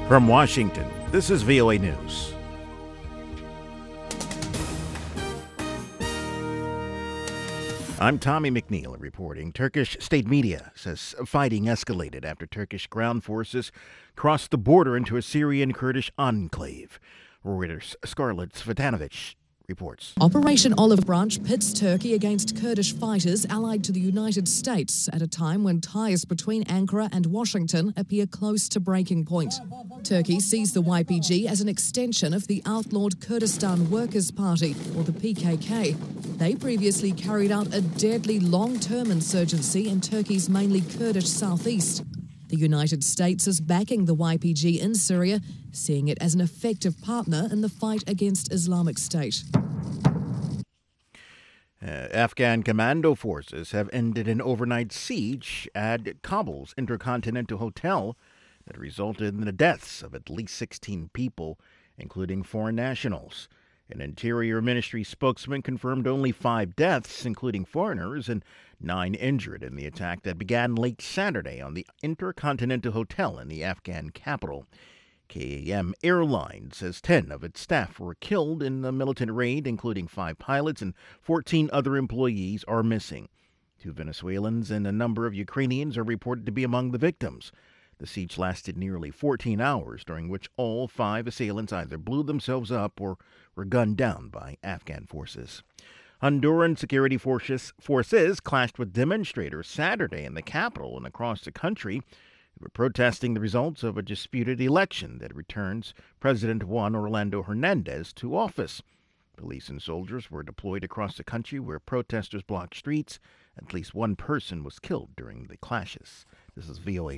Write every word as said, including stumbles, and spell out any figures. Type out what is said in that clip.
From Washington, this is V O A News. I'm Tommy McNeil reporting. Turkish state media says fighting escalated after Turkish ground forces crossed the border into a Syrian Kurdish enclave. Reuters' Scarlett Svetanovich reports. Operation Olive Branch pits Turkey against Kurdish fighters allied to the United States at a time when ties between Ankara and Washington appear close to breaking point. Turkey sees the Y P G as an extension of the outlawed Kurdistan Workers' Party, or the P K K. They previously carried out a deadly long-term insurgency in Turkey's mainly Kurdish southeast. The United States is backing the Y P G in Syria, seeing it as an effective partner in the fight against Islamic State. Uh, Afghan commando forces have ended an overnight siege at Kabul's Intercontinental Hotel that resulted in the deaths of at least sixteen people, including foreign nationals. An Interior Ministry spokesman confirmed only five deaths, including foreigners, and nine injured in the attack that began late Saturday on the Intercontinental Hotel in the Afghan capital. K A M Airlines says ten of its staff were killed in the militant raid, including five pilots, and fourteen other employees are missing. Two Venezuelans and a number of Ukrainians are reported to be among the victims. The siege lasted nearly fourteen hours, during which all five assailants either blew themselves up or were gunned down by Afghan forces. Honduran security forces, forces clashed with demonstrators Saturday in the capital and across the country who were protesting the results of a disputed election that returns President Juan Orlando Hernandez to office. Police and soldiers were deployed across the country where protesters blocked streets. At least one person was killed during the clashes. This is V O A